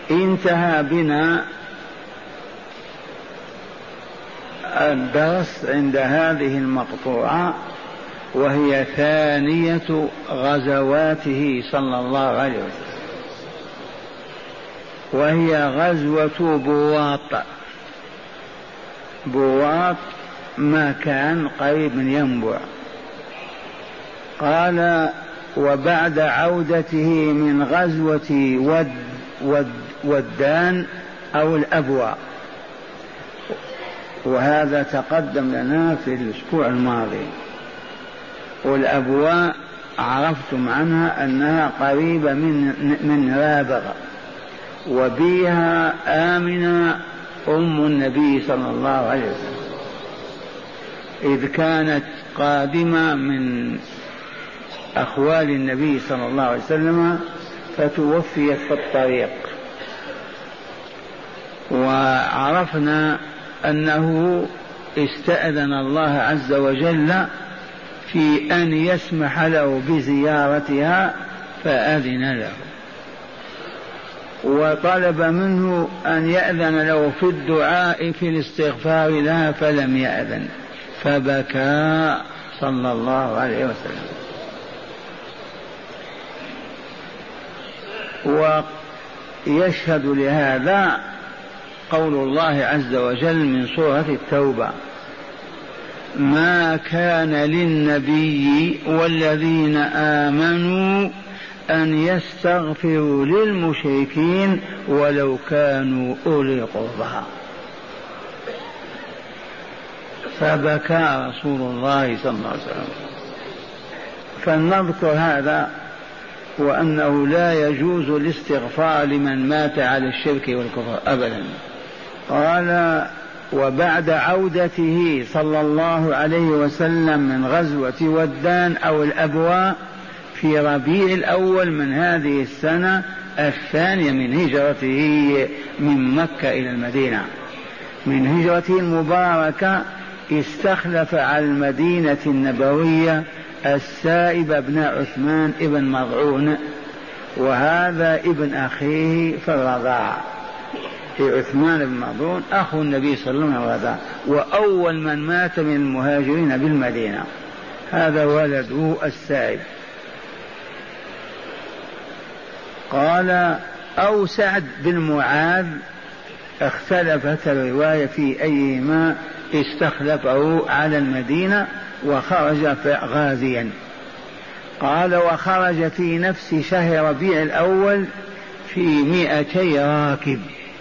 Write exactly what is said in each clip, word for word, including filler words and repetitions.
انتهى بنا الدرس عند هذه المقطوعة، وهي ثانية غزواته صلى الله عليه وسلم، وهي غزوة بواط. بواط مكان قريب من ينبع. قال: وبعد عودته من غزوة ود ود ودان أو الأبواء، وهذا تقدم لنا في الأسبوع الماضي. والأبواء عرفتم عنها أنها قريبة من من رابغة، وبها آمنة أم النبي صلى الله عليه وسلم، إذ كانت قادمة من أخوال النبي صلى الله عليه وسلم فتوفيت في الطريق. وعرفنا أنه استأذن الله عز وجل في أن يسمح له بزيارتها فأذن له، وطلب منه أن يأذن له في الدعاء في الاستغفار لها فلم يأذن، فبكى صلى الله عليه وسلم. ويشهد لهذا قول الله عز وجل من سورة التوبة: ما كان للنبي والذين آمنوا أن يستغفروا للمشركين ولو كانوا أولي قربى. فبكى رسول الله صلى الله عليه وسلم. فلنذكر هذا، وأنه لا يجوز الاستغفار لمن مات على الشرك والكفر أبدا. قال: وبعد عودته صلى الله عليه وسلم من غزوة ودان أو الأبواء في ربيع الأول من هذه السنة الثانية من هجرته من مكة إلى المدينة، من هجرته المباركة، استخلف على المدينة النبوية السائب بن عثمان ابن مضعون، وهذا ابن أخيه في الرضاعة. عثمان بن مضعون أخو النبي صلى الله عليه وسلم، وأول من مات من المهاجرين بالمدينة، هذا ولده السائب. قال: أو سعد بن معاذ، اختلفت الرواية في أيهما استخلفه على المدينة وخرج غازيا. قال: وخرج في نفس شهر ربيع الأول في مئتي راكب،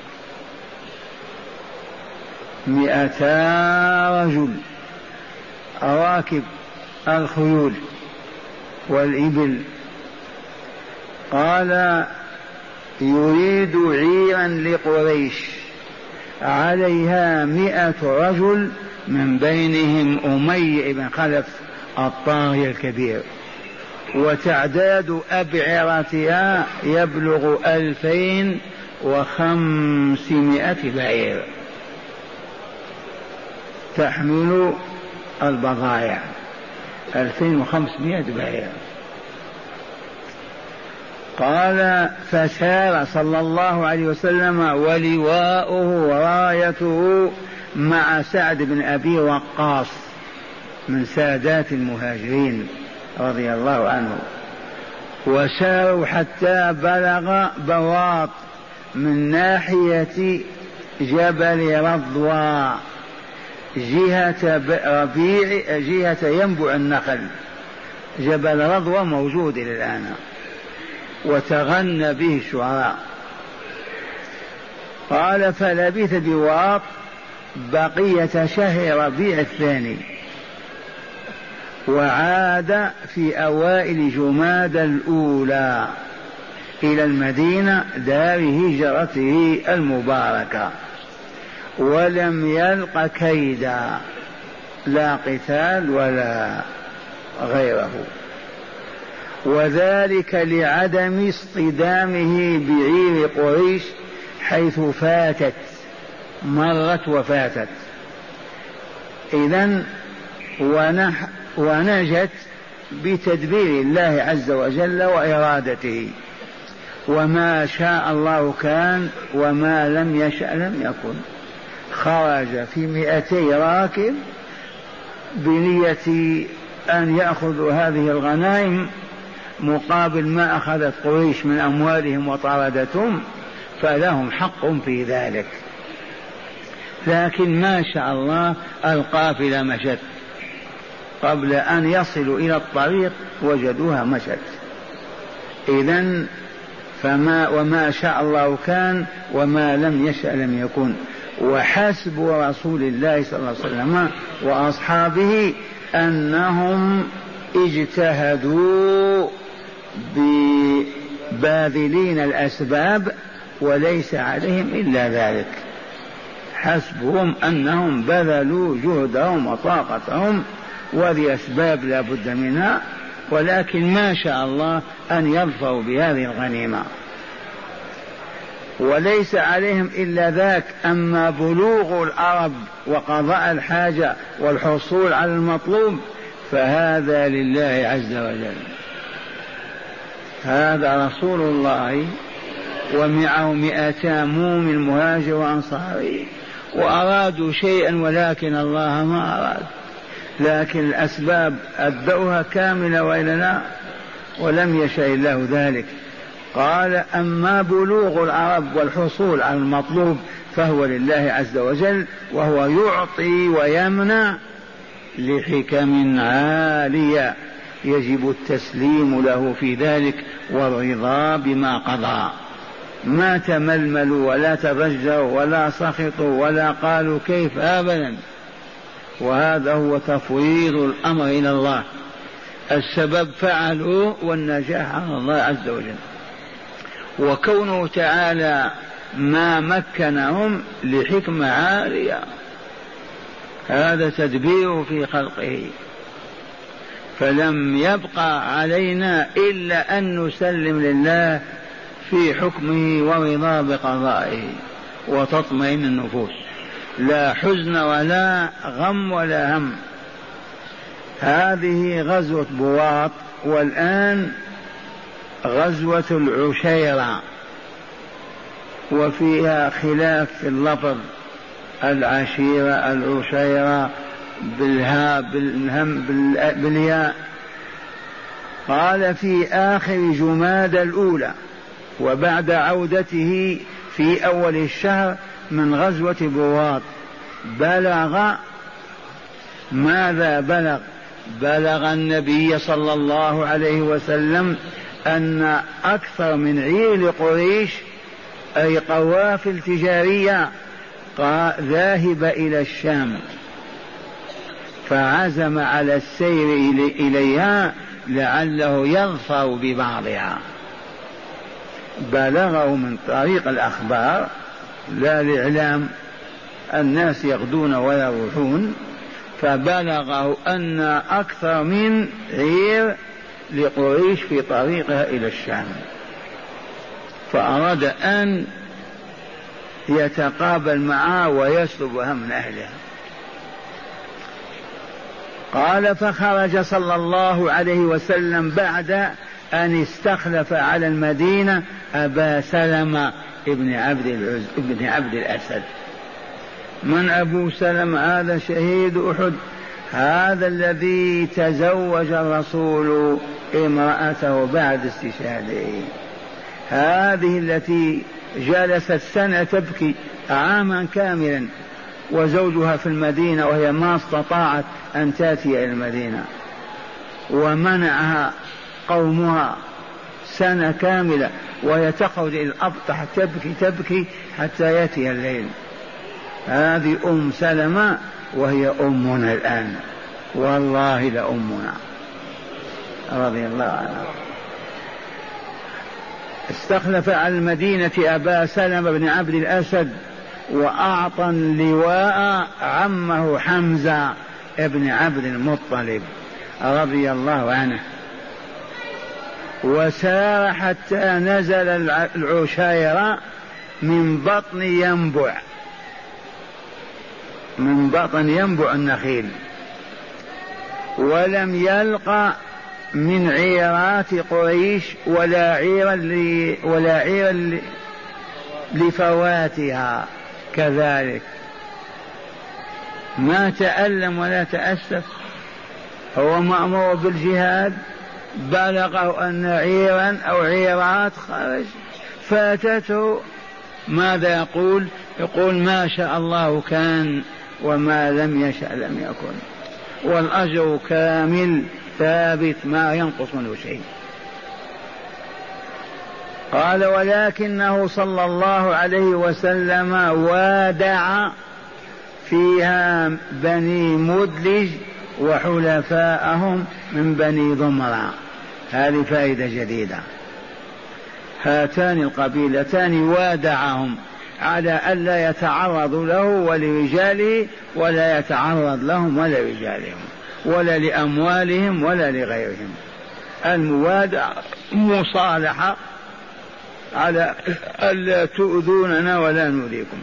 مئتا رجل، راكب الخيول والإبل. قال: يريد عيرا لقريش عليها مئة رجل، من بينهم أمية بن خلف الطاغية الكبير، وتعداد أبعرتها يبلغ ألفين وخمسمائة بعير تحمل البضائع، ألفين وخمسمائة بعير. قال: فسار صلى الله عليه وسلم ولواؤه ورايته مع سعد بن أبي وقاص من سادات المهاجرين رضي الله عنه، وساروا حتى بلغ بواط من ناحية جبل رضوى جهة ربيع، جهة ينبع النخل. جبل رضوى موجود إلى الآن، وتغنى به الشعراء. قال: فلبث بواط بقية شهر ربيع الثاني، وعاد في أوائل جمادى الأولى إلى المدينة دار هجرته المباركة، ولم يلق كيدا، لا قتال ولا غيره، وذلك لعدم اصطدامه بعير قريش حيث فاتت، مرت وفاتت. إذن ونح ونجت بتدبير الله عز وجل وإرادته. وما شاء الله كان وما لم يشأ لم يكن. خرج في مئتي راكب بنية أن يأخذوا هذه الغنائم مقابل ما أخذت قريش من أموالهم وطردتهم، فلهم حق في ذلك. لكن ما شاء الله القافلة مشت، قبل أن يصلوا إلى الطريق وجدوها مشت. إذن فما وما شاء الله كان وما لم يشأ لم يكن. وحسب رسول الله صلى الله عليه وسلم وأصحابه أنهم اجتهدوا بباذلين الأسباب وليس عليهم إلا ذلك. حسبهم أنهم بذلوا جهدهم وطاقتهم، وذي أسباب لا بد منها، ولكن ما شاء الله أن يظفروا بهذه الغنيمة وليس عليهم إلا ذاك. أما بلوغ العرب وقضاء الحاجة والحصول على المطلوب فهذا لله عز وجل. هذا رسول الله ومعه مئتا مؤمن مهاجر وأنصاري، وأرادوا شيئا ولكن الله ما أراد، لكن الأسباب أدوها كاملة وإلا لا، ولم يشاء الله ذلك. قال أما بلوغ العرب والحصول على المطلوب فهو لله عز وجل، وهو يعطي ويمنع لحكم عالية يجب التسليم له في ذلك والرضا بما قضى. ما تململوا ولا تضجروا ولا سخطوا ولا قالوا كيف، أبدا. وهذا هو تفويض الأمر إلى الله. السبب فعلوا والنجاح على الله عز وجل، وكونه تعالى ما مكنهم لحكمة عالية، هذا تدبير في خلقه. فلم يبقى علينا إلا أن نسلم لله في حكمه ورضا بقضائه وتطمئن النفوس، لا حزن ولا غم ولا هم. هذه غزوة بواط، والآن غزوة العشيرة، وفيها خلاف في اللفظ، العشيرة العشيرة بالهاء بالهم بالياء. قال في آخر جمادى الأولى وبعد عودته في أول الشهر من غزوة بواط. بلغ ماذا بلغ؟ بلغ النبي صلى الله عليه وسلم أن أكثر من عير لقريش أي قوافل تجارية ذاهب إلى الشام، فعزم على السير إليها لعله يظفر ببعضها. بلغه من طريق الأخبار لا الإعلام، الناس يغدون ويروحون، فبلغه أن أكثر من عير لقريش في طريقها إلى الشام، فأراد أن يتقابل معها ويسلب هم أهلها. قال فخرج صلى الله عليه وسلم بعد أن استخلف على المدينة أبا سلمة ابن عبد العز ابن عبد الأسد. من أبو سلمة؟ هذا شهيد أحد، هذا الذي تزوج الرسول امرأته بعد استشهاده، هذه التي جلست سنة تبكي عاما كاملا وزوجها في المدينة وهي ما استطاعت أن تأتي إلى المدينة، ومنعها قومها سنة كاملة وهي تخرج إلى الأبطح تبكي تبكي حتى يأتي الليل. هذه أم سلمة وهي أمنا الآن، والله لأمنا رضي الله عنها. استخلف على المدينة أبا سلمة بن عبد الأسد، وأعطى اللواء عمه حمزة ابن عبد المطلب رضي الله عنه، وسار حتى نزل العشيرة من بطن ينبع من بطن ينبع النخيل، ولم يلقى من عيرات قريش ولا عير ولا عير لفواتها، كذلك ما تألم ولا تأسف. هو مأمور بالجهاد، بلغه أن عيرا أو عيرات خرج فاتته، ماذا يقول؟ يقول ما شاء الله كان وما لم يشأ لم يكن، والأجر كامل ثابت ما ينقص منه شيء. قال ولكنه صلى الله عليه وسلم وادع فيها بني مدلج وحلفاءهم من بني ضمرة. هذه فائدة جديدة، هاتان القبيلتان وادعهم على ألا يتعرضوا له ولرجاله، ولا يتعرض لهم ولا رجالهم ولا لأموالهم ولا لغيرهم. الموادعة مصالحة على ألا تؤذوننا ولا نؤذيكم،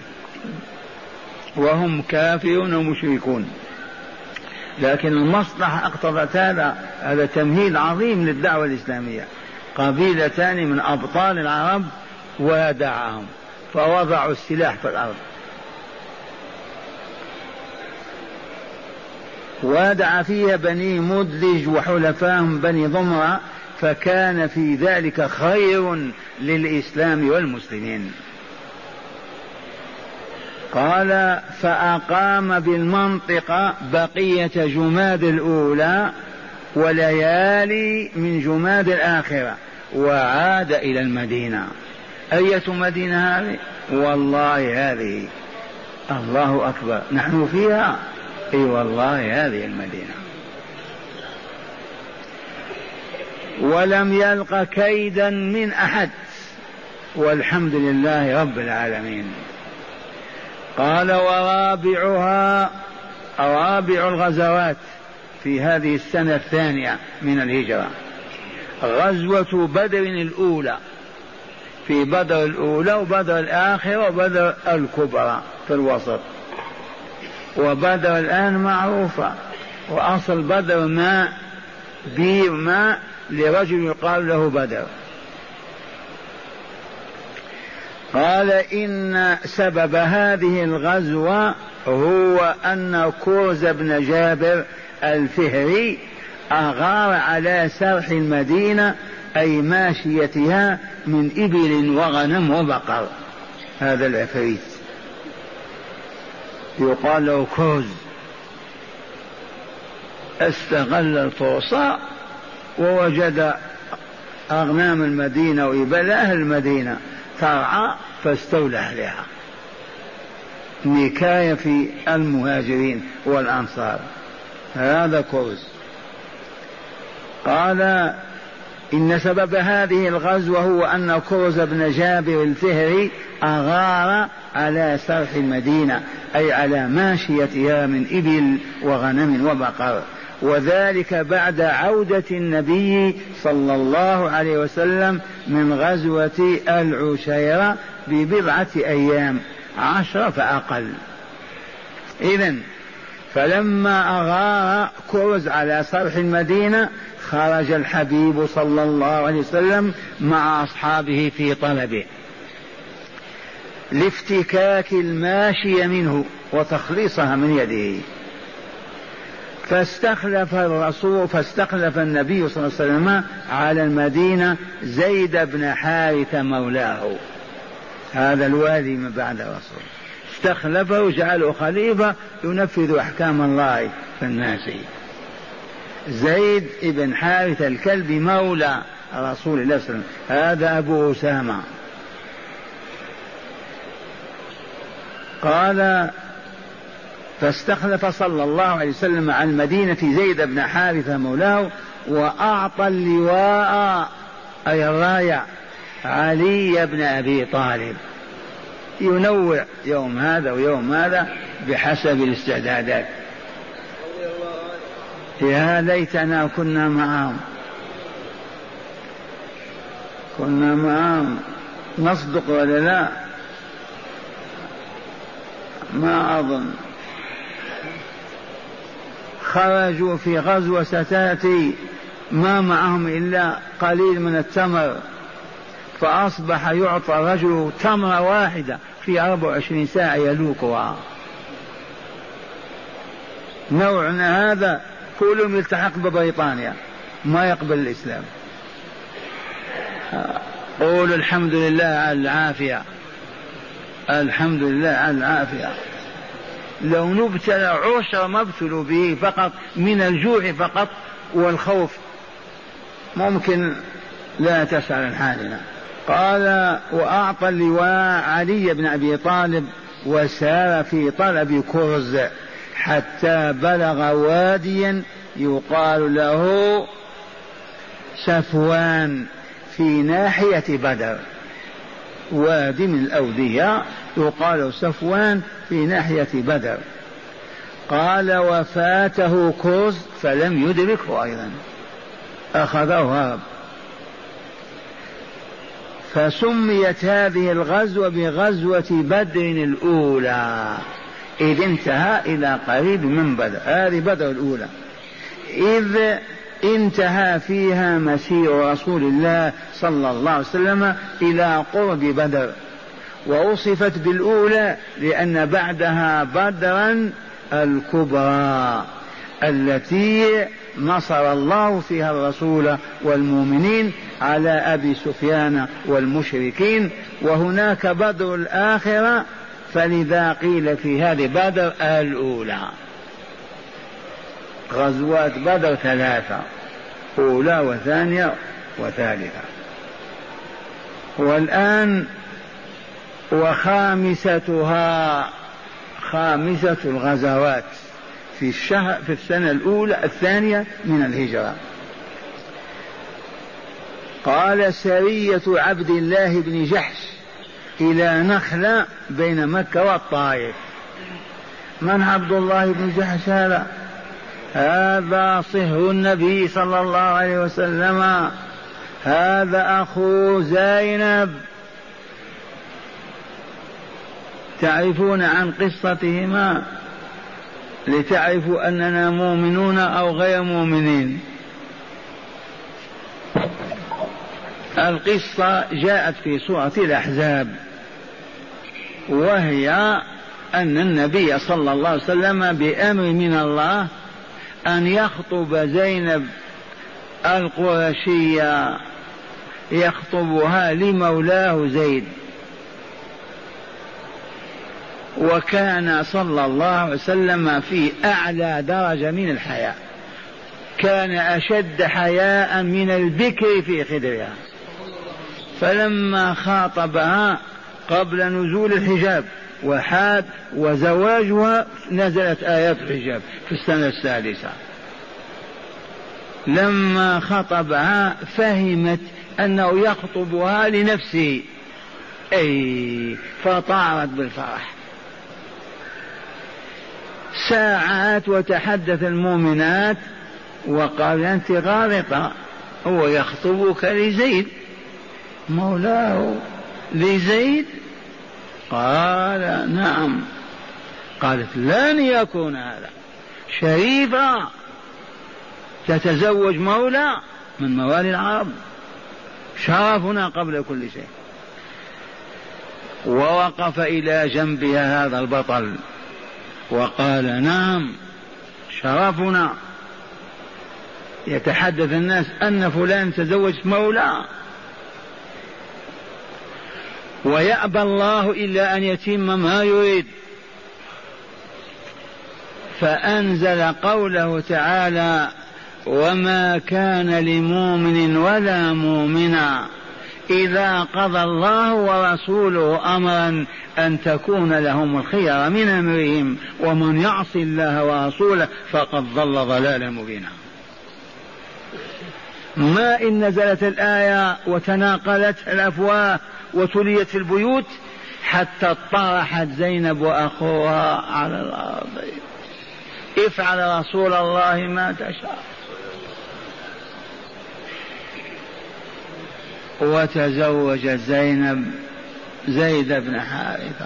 وهم كافرون ومشركون، لكن المصلحة اقتضت هذا. هذا تمهيد عظيم للدعوة الإسلامية. قبيلتان من أبطال العرب وادعهم فوضعوا السلاح في الأرض. وادع فيها بني مدلج وحلفاهم بني ضمرة، فكان في ذلك خير للإسلام والمسلمين. قال فأقام بالمنطقة بقية جماد الأولى وليالي من جماد الآخرة، وعاد إلى المدينة. أية مدينة هذه؟ والله هذه، الله أكبر، نحن فيها، اي والله هذه المدينة. ولم يلق كيدا من أحد، والحمد لله رب العالمين. قال ورابعها، رابع الغزوات في هذه السنة الثانية من الهجرة غزوة بدر الأولى. في بدر الأولى وبدر الآخرة وبدر الكبرى في الوسط، وبدر الآن معروفة، وأصل بدر ماء، بير ماء لرجل يقال له بدر. قال إن سبب هذه الغزوة هو أن كرز بن جابر الفهري أغار على سرح المدينة، أي ماشيتها، من إبل وغنم وبقر. هذا العفريت يقال له كرز، استغل الفرصة ووجد أغنام المدينة وإبل أهل المدينة ترعى فاستولى عليها. نكاية في المهاجرين والأنصار، هذا كرز. قال إن سبب هذه الغزوة هو أن كرز بن جابر الفهري أغار على سرح المدينة، أي على ماشيتها من إبل وغنم وبقر، وذلك بعد عودة النبي صلى الله عليه وسلم من غزوة العشيرة ببضعة أيام، عشرة فأقل. إذن فلما أغار كرز على سرح المدينة خرج الحبيب صلى الله عليه وسلم مع أصحابه في طلبه لافتكاك الماشية منه وتخليصها من يده. فاستخلف الرسول فاستخلف النبي صلى الله عليه وسلم على المدينة زيد بن حارثة مولاه، هذا الوالي من بعد الرسول، استخلفه وجعله خليفة ينفذ أحكام الله في الناس. زيد بن حارثة الكلبي مولى رسول الله صلى الله عليه وسلم، هذا أبو أسامة. قال فاستخلف صلى الله عليه وسلم على المدينة زيد بن حارثة مولاه، وأعطى اللواء أي الراية علي بن أبي طالب، ينوع يوم هذا ويوم هذا بحسب الاستعدادات. يا ليتنا كنا معهم، كنا معهم، نصدق ولا لا؟ ما أظن. خرجوا في غزوة ستاتي ما معهم إلا قليل من التمر، فأصبح يعطى رجل تمرة واحدة في أربع وعشرين ساعة يلوكها. نوعنا هذا كلهم يلتحق ببريطانيا، ما يقبل الإسلام. قولوا الحمد لله على العافية، الحمد لله على العافية. لو نبتلى عشر ما ابتلوا به فقط من الجوع فقط والخوف ممكن لا تسأل عن حالنا. قال وأعطى اللواء علي بن أبي طالب وسار في طلب كرز حتى بلغ واديا يقال له صفوان في ناحية بدر، وادي من الأودية يقال صفوان في ناحية بدر. قال وفاته كرز فلم يدركه أيضا، أخذه هرب. فسميت هذه الغزوة بغزوة بدر الأولى، إذ انتهى إلى قريب من بدر. هذه بدر الأولى إذ انتهى فيها مسير رسول الله صلى الله عليه وسلم إلى قرب بدر، ووصفت بالأولى لأن بعدها بدرا الكبرى التي نصر الله فيها الرسول والمؤمنين على أبي سفيان والمشركين، وهناك بدر الآخرة، فلذا قيل في هذه بدر الأولى. غزوات بدر ثلاثة، أولى وثانية وثالثة. والآن وخامستها، خامسة الغزوات في الشهر في السنة الأولى الثانية من الهجرة. قال سرية عبد الله بن جحش إلى نخلة بين مكة والطائف. من عبد الله بن جحش هذا؟ هذا صهر النبي صلى الله عليه وسلم، هذا أخو زينب. تعرفون عن قصتهما لتعرفوا أننا مؤمنون أو غير مؤمنين. القصة جاءت في سورة الأحزاب، وهي أن النبي صلى الله عليه وسلم بأمر من الله أن يخطب زينب القرشية، يخطبها لمولاه زيد. وكان صلى الله عليه وسلم في أعلى درجة من الحياء، كان أشد حياء من البكر في خدرها. فلما خاطبها قبل نزول الحجاب وحاد وزواجها نزلت آيات الحجاب في السنة السادسة. لما خطبها فهمت أنه يخطبها لنفسه، أي فطارت بالفرح. ساعات وتحدث المؤمنات وقال أنت غالطة، هو يخطبك لزيد مولاه لزيد؟ قال نعم. قالت لن يكون هذا شريفة تتزوج مولى من موالي العرب، شرفنا قبل كل شيء. ووقف إلى جنبها هذا البطل وقال نعم شرفنا. يتحدث الناس أن فلان تزوج مولى، ويأبى الله إلا أن يتم ما يريد. فأنزل قوله تعالى وما كان لمؤمن ولا مؤمنة إذا قضى الله ورسوله أمرا أن تكون لهم الخير من أمرهم ومن يعص الله ورسوله فقد ضل ضلالا مبينا. ما إن نزلت الآية وتناقلت الأفواه وتليت في البيوت حتى طرحت زينب وأخوها على الأرض، افعل رسول الله ما تشاء. وتزوج زينب زيد بن حارثة.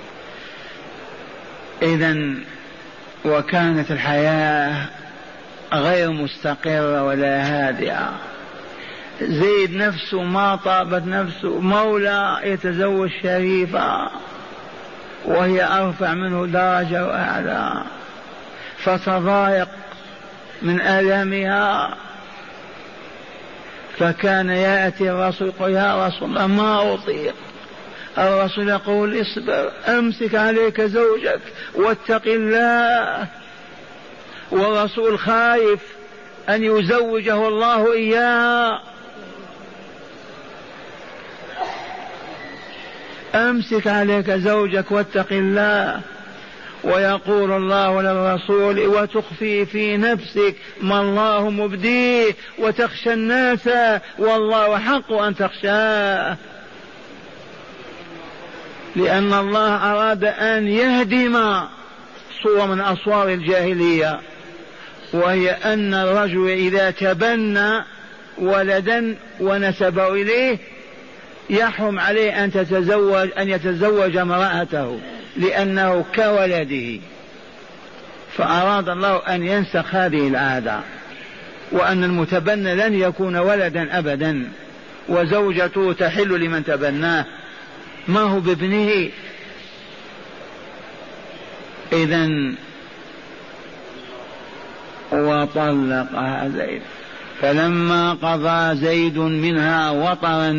إذن وكانت الحياة غير مستقرة ولا هادئة. زيد نفسه ما طابت نفسه، مولى يتزوج شريفة وهي أرفع منه درجة وأعلى، فتضايق من ألمها، فكان يأتي الرسول يقول يا رسول الله ما أطيق. الرسول يقول اصبر، أمسك عليك زوجك واتق الله. والرسول خايف أن يزوجه الله إياه. أمسك عليك زوجك واتق الله. ويقول الله للرسول وتخفي في نفسك ما الله مبديه وتخشى الناس والله حق أن تخشاه. لأن الله أراد أن يهدم صورة من أصوار الجاهلية، وهي أن الرجل إذا تبنى ولدا ونسبه إليه يحرم عليه أن تتزوج أن يتزوج امرأته لأنه كولده. فأراد الله أن ينسخ هذه العادة، وأن المتبنى لن يكون ولدا أبدا، وزوجته تحل لمن تبناه ما هو بابنه. إذن وطلقها زيد. فلما قضى زيد منها وطرا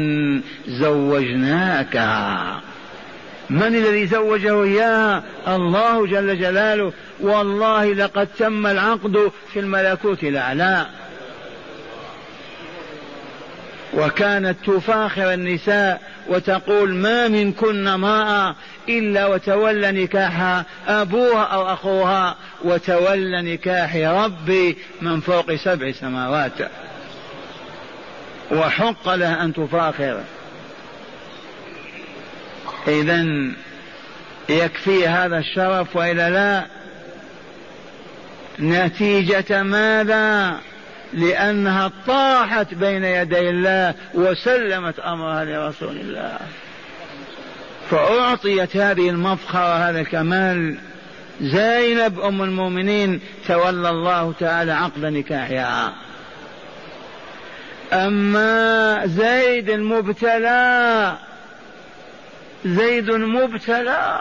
زوجناكها. من الذي زوجه إياها؟ الله جل جلاله. والله لقد تم العقد في الملكوت الأعلى. وكانت تفاخر النساء وتقول ما منكن امرأة إلا وتولى نكاحها أبوها أو أخوها، وتولى نكاح ربي من فوق سبع سماوات، وحق لها أن تفاخر. إذن يكفي هذا الشرف وإلا لا؟ نتيجة ماذا؟ لأنها طاحت بين يدي الله وسلمت أمرها لرسول الله، فأعطيت هذه المفخرة هذا الكمال. زينب أم المؤمنين تولى الله تعالى عقد نكاحها. أما زيد المبتلى، زيد مبتلى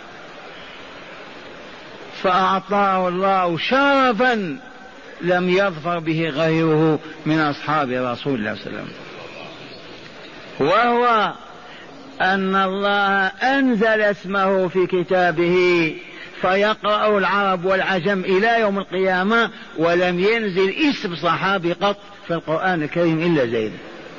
فأعطاه الله شرفا لم يظفر به غيره من أصحاب رسول الله صلى الله عليه وسلم، وهو أن الله أنزل اسمه في كتابه فيقرأ العرب والعجم إلى يوم القيامة، ولم ينزل اسم صحابي قط في القرآن الكريم إلا زيد.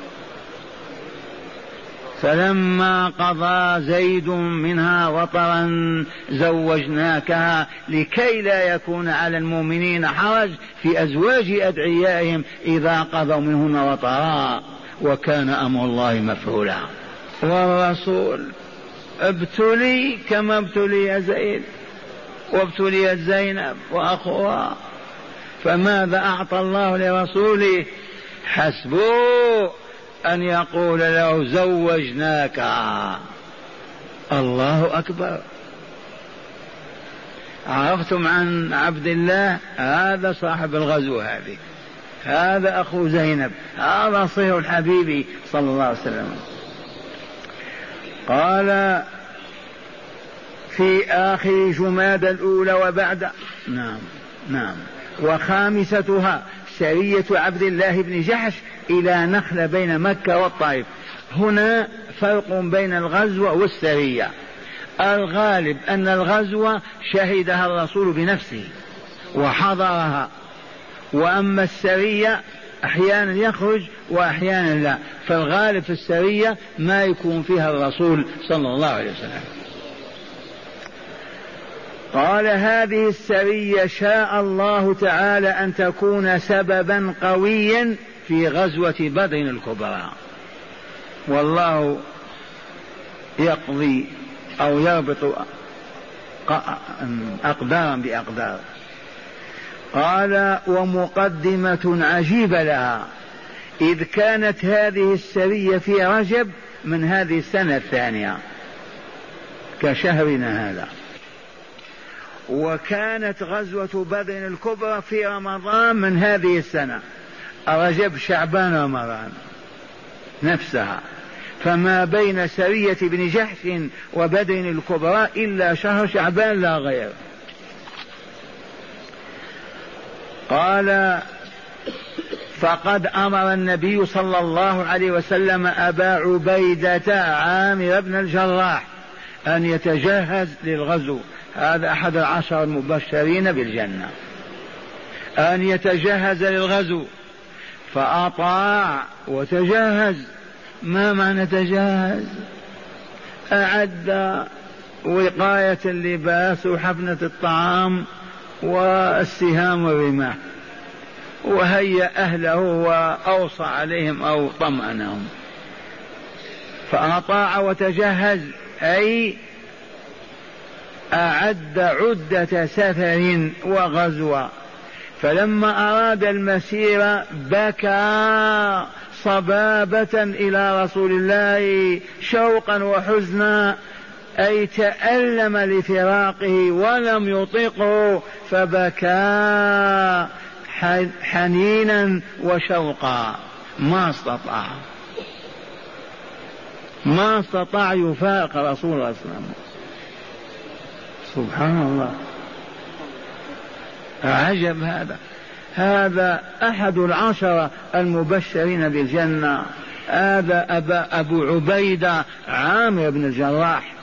فلما قضى زيد منها وطرا زوجناكها لكي لا يكون على المؤمنين حرج في أزواج أدعيائهم إذا قضوا منهن وطرا، وكان أمر الله مفعولا. والرسول ابتلي كما ابتلي زيد وابتليت زينب وأخوها، فماذا أعطى الله لرسوله؟ حسبه أن يقول له زوجناك. الله أكبر. عرفتم عن عبد الله؟ هذا صاحب الغزو، هذه هذا أخو زينب، هذا صهر الحبيب صلى الله عليه وسلم. قال في آخر جمادى الأولى وبعد نعم نعم وخامستها سرية عبد الله بن جحش إلى نخلة بين مكة والطائف. هنا فرق بين الغزو والسرية. الغالب أن الغزو شهدها الرسول بنفسه وحضرها، وأما السرية أحيانا يخرج وأحيانا لا، فالغالب في السرية ما يكون فيها الرسول صلى الله عليه وسلم. قال هذه السرية شاء الله تعالى أن تكون سببا قويا في غزوة بدر الكبرى، والله يقضي أو يربط أقدارا بأقدار. قال ومقدمة عجيبة لها، إذ كانت هذه السرية في رجب من هذه السنة الثانية كشهرنا هذا، وكانت غزوة بدر الكبرى في رمضان من هذه السنة، رجب شعبان رمضان نفسها، فما بين سرية بن جحش وبدر الكبرى إلا شهر شعبان لا غير. قال فقد أمر النبي صلى الله عليه وسلم أبا عبيدة عامر بن الجراح أن يتجهز للغزو، هذا أحد العشر المبشرين بالجنة، أن يتجهز للغزو، فأطاع وتجهز. ما معنى تجهز؟ أعد وقاية اللباس وحفنة الطعام والسهام والرماح، وهيأ أهله وأوصى عليهم أو طمأنهم. فأطاع وتجهز أي أعد عدة سفر وغزوة. فلما أراد المسير بكى صبابة إلى رسول الله شوقا وحزنا، أي تألم لفراقه ولم يطيقه فبكى حنينا وشوقا، ما استطاع ما استطاع يفارق رسول الله صلى الله عليه وسلم. سبحان الله، عجب هذا. هذا أحد العشرة المبشرين بالجنة، هذا أبا أبو عبيدة عامر بن الجراح.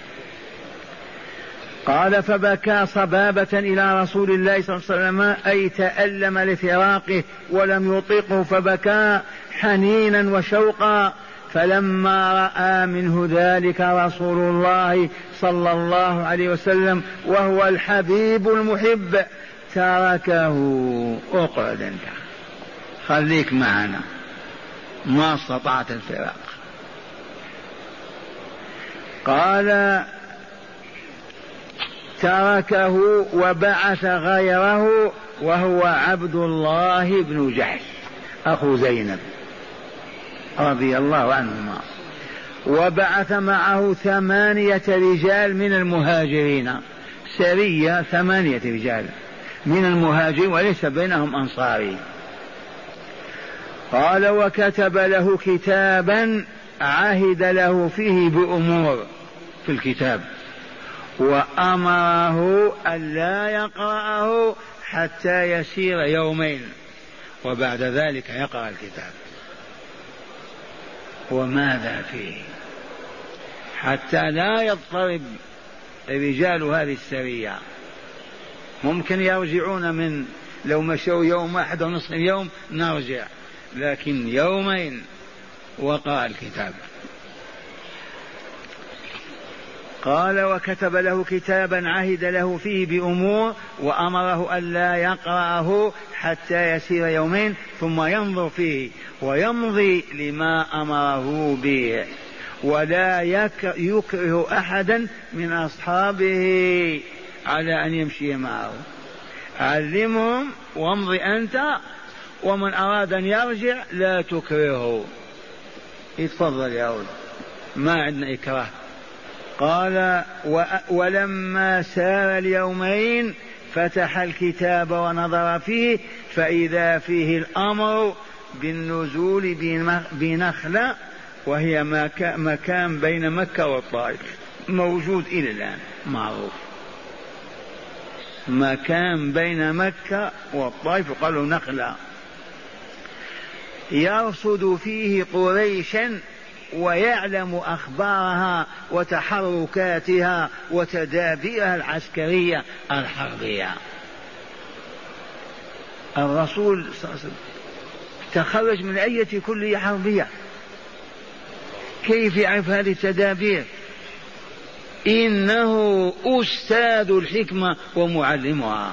قال فبكى صبابة إلى رسول الله صلى الله عليه وسلم، أي تألم لفراقه ولم يطيقه فبكى حنينا وشوقا. فلما رأى منه ذلك رسول الله صلى الله عليه وسلم وهو الحبيب المحب تركه، اقعد انت خليك معنا، ما استطعت الفراق. قال تركه وبعث غيره وهو عبد الله بن جحش أخو زينب رضي الله عنهما، وبعث معه ثمانية رجال من المهاجرين، سرية ثمانية رجال من المهاجرين وليس بينهم أنصاري. قال وكتب له كتابا عهد له فيه بأمور في الكتاب، وأمره ألا يقرأه حتى يسير يومين وبعد ذلك يقرأ الكتاب. وماذا فيه؟ حتى لا يضطرب رجال هذه السرية، ممكن يرجعون من لو مشوا يوم واحد ونصف يوم نرجع، لكن يومين وقرأ الكتاب. قال وكتب له كتابا عهد له فيه بأمور وأمره ألا يقرأه حتى يسير يومين ثم ينظر فيه ويمضي لما أمره به، ولا يكره أحدا من أصحابه على أن يمشي معه. علمهم وامضي أنت، ومن أراد أن يرجع لا تكرهه، يتفضل يا ولد، ما عندنا إكراه. قال ولما سار اليومين فتح الكتاب ونظر فيه فإذا فيه الأمر بالنزول بنخلة، وهي مكان بين مكة والطائف، موجود إلى الآن معروف، مكان بين مكة والطائف قالوا نخلة، يرصد فيه قريشا ويعلم أخبارها وتحركاتها وتدابيرها العسكرية الحربية. الرسول صلى الله عليه وسلم تخرج من أية كلية حربية، كيف يعرف هذه التدابير؟ إنه أستاذ الحكمة ومعلمها.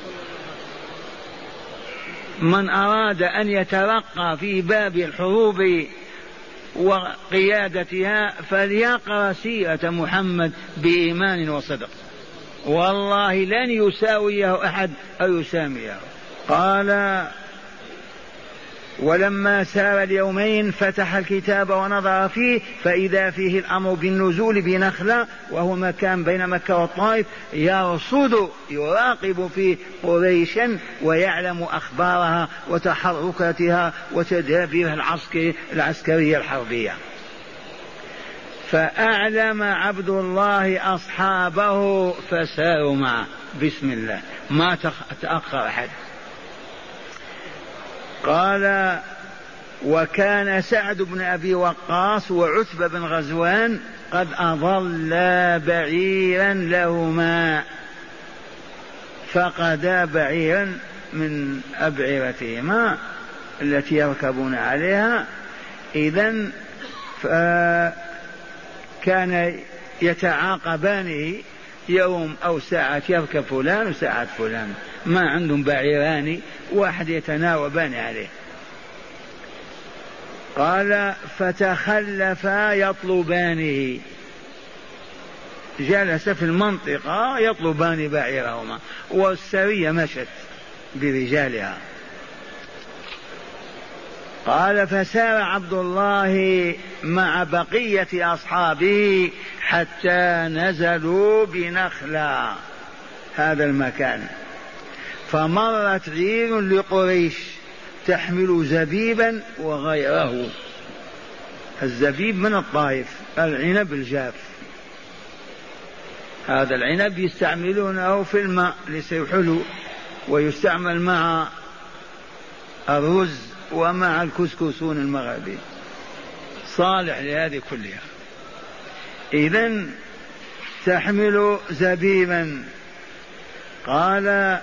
من أراد أن يترقى في باب الحروب وقيادتها فليقرأ سيرة محمد بإيمان وصدق، والله لن يساويه أحد أو يساميه. قال ولما سار اليومين فتح الكتاب ونظر فيه فإذا فيه الأمر بالنزول بنخلة، وهو مكان بين مكة والطائف، يرصد يراقب فيه قريشا ويعلم أخبارها وتحركاتها وتدابيرها العسكرية الحربية. فأعلم عبد الله أصحابه فساروا معه بسم الله، ما تأخر أحد. قال: وكان سعد بن أبي وقاص وعتبة بن غزوان قد أضلا بعيرا لهما، فقدا بعيرا من أبعرتهما التي يركبون عليها. إذن كان يتعاقبانه يوم أو ساعة، يركب فلان وساعة فلان، ما عندهم بعيران، واحد يتناوبان عليه. قال: فتخلفا يطلبانه، جلس في المنطقة يطلبان بعيرهما، والسرية مشت برجالها. قال: فسار عبد الله مع بقية أصحابه حتى نزلوا بنخلة، هذا المكان. فمرت عير لقريش تحمل زبيبا وغيره. الزبيب من الطائف، العنب الجاف، هذا العنب يستعملونه في الماء ليصير حلو، ويستعمل مع الرز ومع الكسكسون المغربي، صالح لهذه كلها. إذن تحمل زبيبا. قال: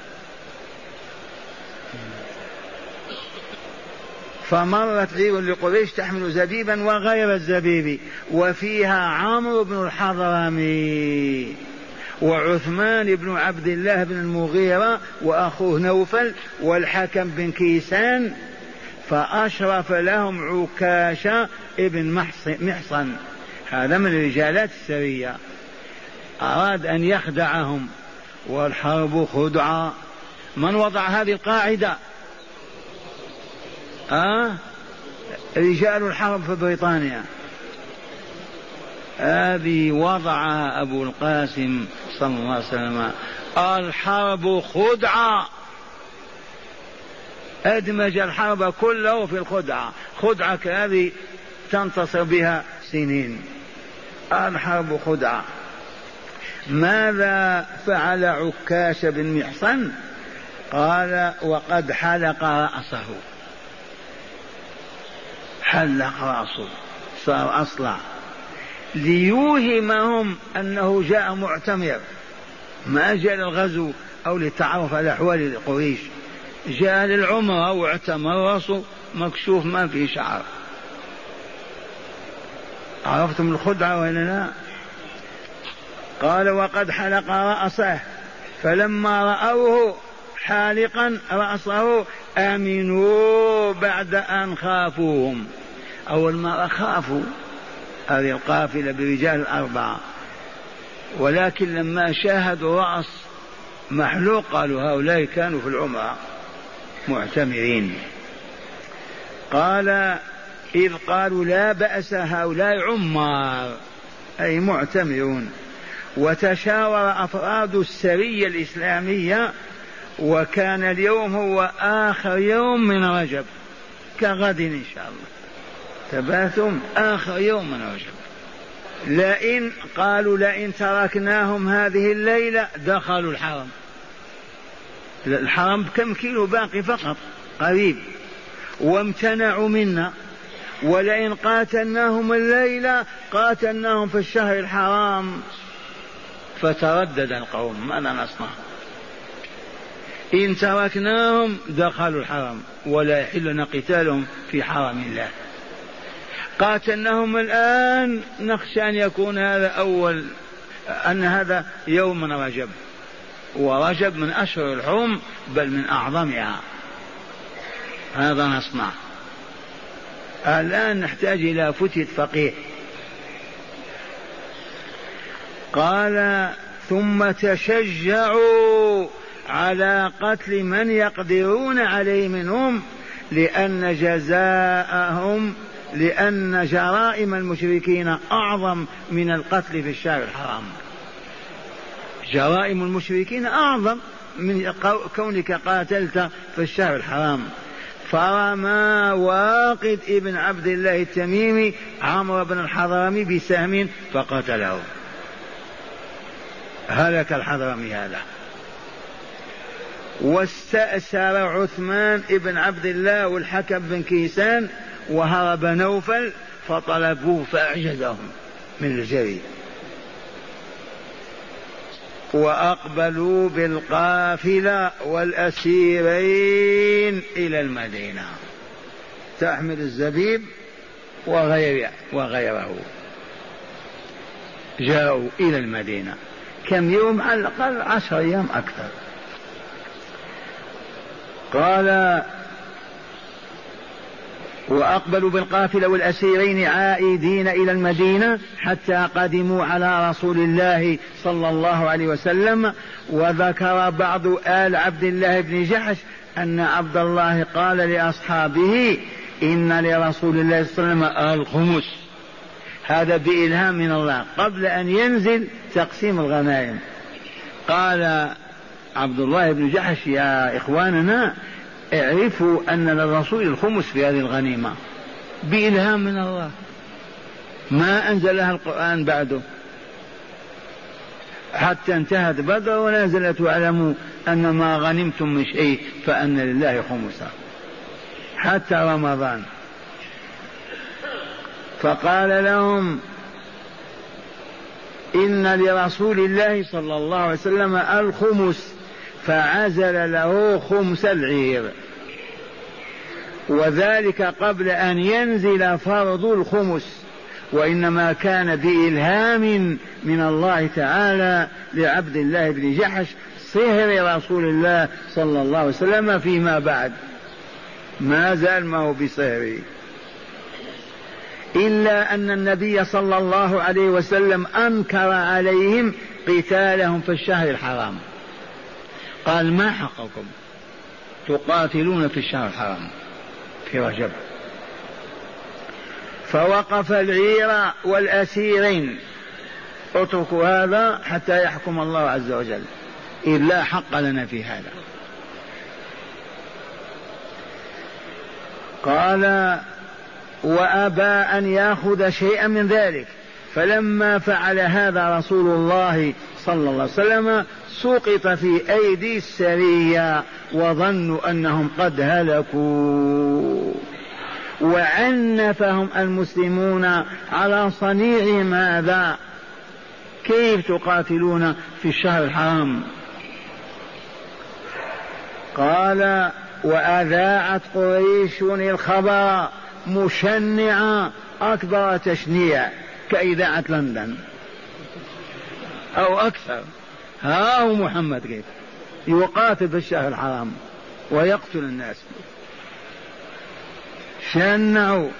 فمرت عير لقريش تحمل زبيبا وغير الزبيب، وفيها عمرو بن الحضرمي وعثمان بن عبد الله بن المغيرة وأخوه نوفل والحكم بن كيسان. فأشرف لهم عكاشة ابن محصن، هذا من رجالات السرية، أراد أن يخدعهم، والحرب خدعة. من وضع هذه القاعدة؟ أه؟ رجال الحرب في بريطانيا، هذه وضعها أبو القاسم صلى الله عليه وسلم. الحرب خدعة، أدمج الحرب كله في الخدعة، خدعة هذه تنتصر بها سنين. الحرب خدعة. ماذا فعل عكاش بن محصن؟ قال: وقد حلق رأسه، حلق رأسه صار أصلع، ليوهمهم أنه جاء معتمر، ما جاء للغزو أو للتعرف على أحوال قريش، جاء للعمرة واعتمر، رأسه مكشوف ما في شعر. عرفتم الخدعة ولا لا؟ قال: وقد حلق رأسه، فلما رأوه حالقا رأسه آمنوا بعد أن خافوهم. أول ما خافوا هذه القافلة برجال الأربعة، ولكن لما شاهدوا رأس محلوق قالوا هؤلاء كانوا في العمرة معتمرين. قال: إذ قالوا لا بأس هؤلاء عمار أي معتمرون. وتشاور أفراد السرية الإسلامية، وكان اليوم هو آخر يوم من رجب، كغد إن شاء الله تباثم، آخر يوم من رجب. لئن قالوا لئن تركناهم هذه الليلة دخلوا الحرم، الحرم كم كيلو باقي فقط قريب، وامتنعوا منا، ولئن قاتلناهم الليلة قاتلناهم في الشهر الحرام. فتردد القوم، ماذا نصنع؟ إن تركناهم دخلوا الحرم ولا يحل لنا قتالهم في حرم الله، قاتلناهم الآن نخشى أن يكون هذا أول أن هذا يوم من رجب، ورجب من أشهر الحرم بل من أعظمها. هذا نصنع. الآن نحتاج إلى فتية فقيه. قال: ثم تشجعوا على قتل من يقدرون عليه منهم لأن جزاءهم لأن جرائم المشركين أعظم من القتل في الشهر الحرام. جرائم المشركين أعظم من كونك قاتلت في الشهر الحرام. فرمى واقد ابن عبد الله التميمي عمرو بن الحضرمي بسهم فقتله، هلك الحضرمي هذا. واستأسر عثمان ابن عبد الله والحكم بن كيسان وهرب نوفل فطلبوه فأعجزهم من الجري. وأقبلوا بالقافلة والأسيرين إلى المدينة تحمل الزبيب وغيره وغيره. جاءوا إلى المدينة كم يوم؟ على الأقل عشر أيام أكثر. قال وأقبلوا بالقافلة والأسيرين عائدين إلى المدينة حتى قدموا على رسول الله صلى الله عليه وسلم. وذكر بعض آل عبد الله بن جحش أن عبد الله قال لأصحابه إن لرسول الله صلى الله عليه وسلم الخمس، هذا بإلهام من الله قبل أن ينزل تقسيم الغنائم. قال عبد الله بن جحش يا إخواننا اعرفوا أن للرسول الخمس في هذه الغنيمة بإلهام من الله، ما أنزلها القرآن بعده حتى انتهت بدر ونزلت واعلموا أن ما غنمتم من شيء فأن لله خمسا حتى رمضان. فقال لهم إن لرسول الله صلى الله عليه وسلم الخمس، فعزل له خمس العير، وذلك قبل أن ينزل فرض الخمس، وإنما كان بإلهام من الله تعالى لعبد الله بن جحش صهر رسول الله صلى الله عليه وسلم فيما بعد، ما زال ما هو بصهره. إلا أن النبي صلى الله عليه وسلم أنكر عليهم قتالهم في الشهر الحرام، قال ما حقكم تقاتلون في الشهر الحرام في رجب. فوقف العير والأسيرين اتركوا هذا حتى يحكم الله عز وجل، إذ لا حق لنا في هذا. قال وأبى أن يأخذ شيئا من ذلك. فلما فعل هذا رسول الله صلى الله عليه وسلم سقط في أيدي السرية وظنوا أنهم قد هلكوا، وعنفهم المسلمون على صنيع ماذا؟ كيف تقاتلون في الشهر الحرام؟ قال وأذاعت قريش الخبر مشنعة أكبر تشنيع كإذاعة لندن أو أكثر. ها هو محمد كيف يقاتل في الشهر الحرام ويقتل الناس، شنعوا.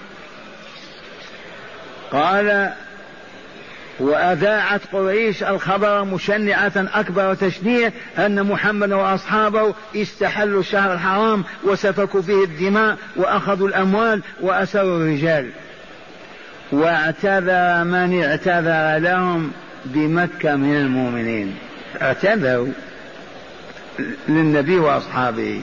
قال وأذاعت قريش الخبر مشنعة أكبر تشنيع أن محمد وأصحابه استحلوا الشهر الحرام وسفكوا فيه الدماء وأخذوا الأموال وأسروا الرجال. واعتذر من اعتذر لهم بمكة من المؤمنين، اعتذروا للنبي وأصحابه.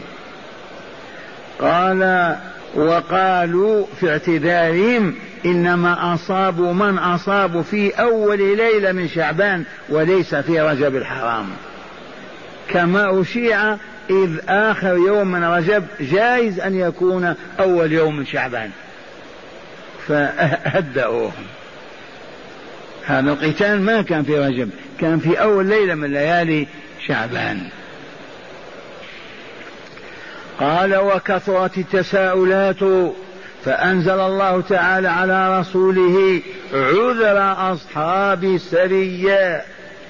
قال وقالوا في اعتذارهم إنما أصابوا من أصابوا في أول ليلة من شعبان وليس في رجب الحرام، كما أشيع إذ آخر يوم من رجب جائز أن يكون أول يوم من شعبان، فهدأوهم. هذا القتال ما كان في رجب، كان في أول ليلة من ليالي شعبان. قال وكثرت التساؤلات فأنزل الله تعالى على رسوله عذر أصحاب السرية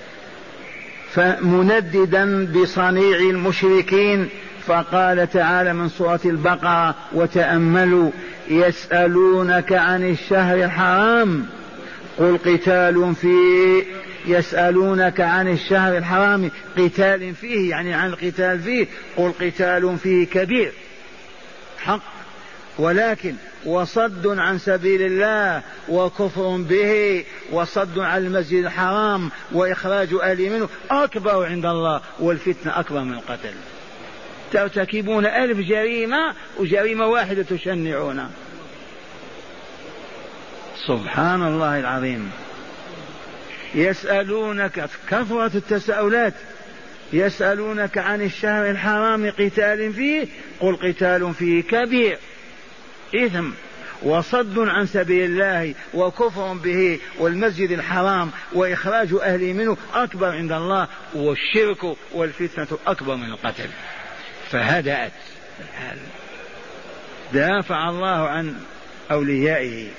فمنددا بصنيع المشركين، فقال تعالى من سورة البقرة وتأملوا يسألونك عن الشهر الحرام قل قتال فيه، يسألونك عن الشهر الحرام قتال فيه يعني عن القتال فيه، قل قتال فيه كبير حق ولكن وصد عن سبيل الله وكفر به وصد عن المسجد الحرام وإخراج أهله منه أكبر عند الله، والفتنة أكبر من القتل. ترتكبون ألف جريمة وجريمة واحدة تشنعون. سبحان الله العظيم. يسألونك، كثرة التساؤلات، يسألونك عن الشهر الحرام قتال فيه، قل قتال فيه كبير إثم وصد عن سبيل الله وكفر به والمسجد الحرام وإخراج أهله منه أكبر عند الله، والشرك والفتنة أكبر من القتل. فهدأت الحال، دافع الله عن أوليائه.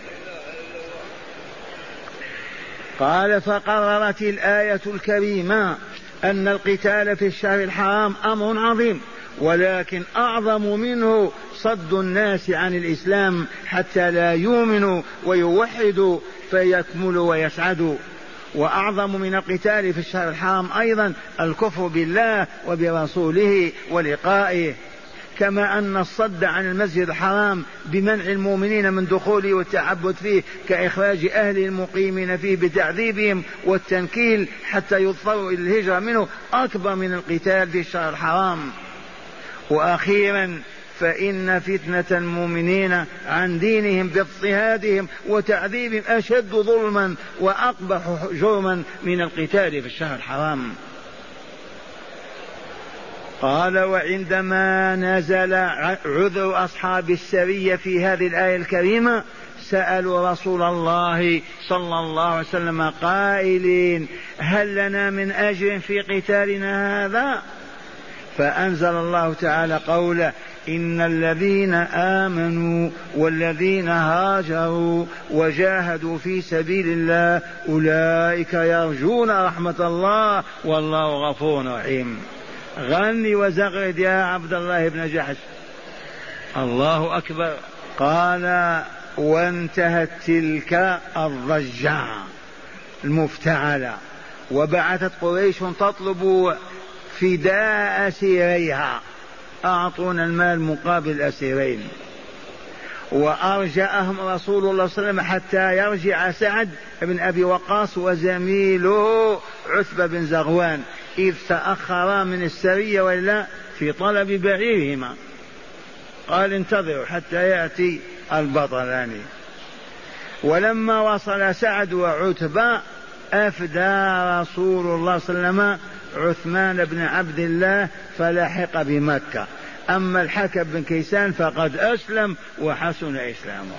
قال فقررت الآية الكريمة أن القتال في الشهر الحرام أمر عظيم، ولكن أعظم منه صد الناس عن الإسلام حتى لا يؤمنوا ويوحدوا فيكملوا ويسعدوا. وأعظم من القتال في الشهر الحرام أيضا الكفر بالله وبرسوله ولقائه، كما أن الصد عن المسجد الحرام بمنع المؤمنين من دخوله والتعبد فيه كإخراج أهل المقيمين فيه بتعذيبهم والتنكيل حتى يضطروا إلى الهجرة منه أكبر من القتال في الشهر الحرام. وأخيرا فإن فتنة المؤمنين عن دينهم باضطهادهم وتعذيبهم أشد ظلما وأقبح جرما من القتال في الشهر الحرام. قال وعندما نزل عذر أصحاب السرية في هذه الآية الكريمة سألوا رسول الله صلى الله عليه وسلم قائلين هل لنا من أجر في قتالنا هذا؟ فأنزل الله تعالى قوله إن الذين آمنوا والذين هاجروا وجاهدوا في سبيل الله أولئك يرجون رحمة الله والله غفور رحيم. غني وزغرد يا عبد الله بن جحش. الله أكبر. قال وانتهت تلك الضجة المفتعلة، وبعثت قريش تطلب فداء أسيريها، أعطونا المال مقابل الأسيرين. وأرجأهم رسول الله صلى الله عليه وسلم حتى يرجع سعد بن أبي وقاص وزميله عتبة بن زغوان، إذ تأخرا من السرية ولا في طلب بعيرهما. قال انتظروا حتى يأتي البطلان. ولما وصل سعد وعتبة أفدى رسول الله صلى الله عليه وسلم عثمان بن عبد الله فلحق بمكة. أما الحكم بن كيسان فقد أسلم وحسن إسلامه.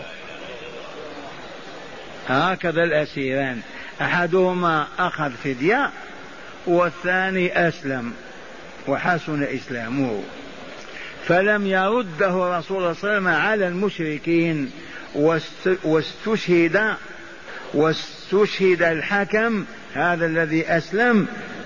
هكذا الأسيران، أحدهما أخذ فدية والثاني أسلم وحسن إسلامه. فلم يرده رسول الله صلى الله عليه وسلم على المشركين، واستشهد واستشهد الحكم هذا الذي أسلم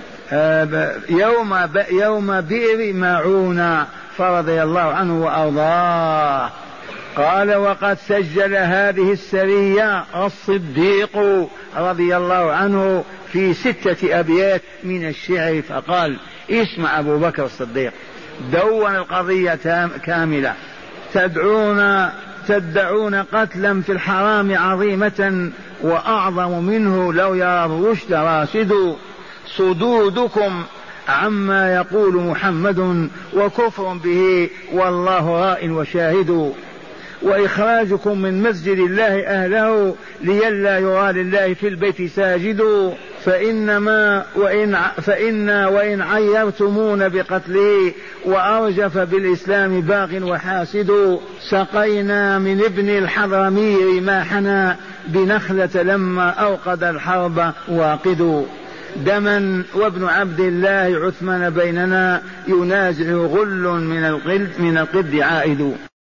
يوم يوم بئر معونة فرضي الله عنه وأرضاه. قال وقد سجل هذه السرية الصديق رضي الله عنه في ستة أبيات من الشعر فقال اسمع أبو بكر الصديق دون القضية كاملة. تدعون تدعون قتلا في الحرام عظيمة وأعظم منه لو يرى الرشد راشد. صدودكم عما يقول محمد وكفر به والله راء وشاهد. وإخراجكم من مسجد الله أهله لئلا يرى لله في البيت ساجد. فإنما وإن فإن وإن عيرتمون بقتله وأرجف بالإسلام باغ وحاسد. سقينا من ابن الحضرمي رماحنا بنخلة لما أوقد الحرب واقد. دما وابن عبد الله عثمان بيننا ينازع غل من القد من القد عائد.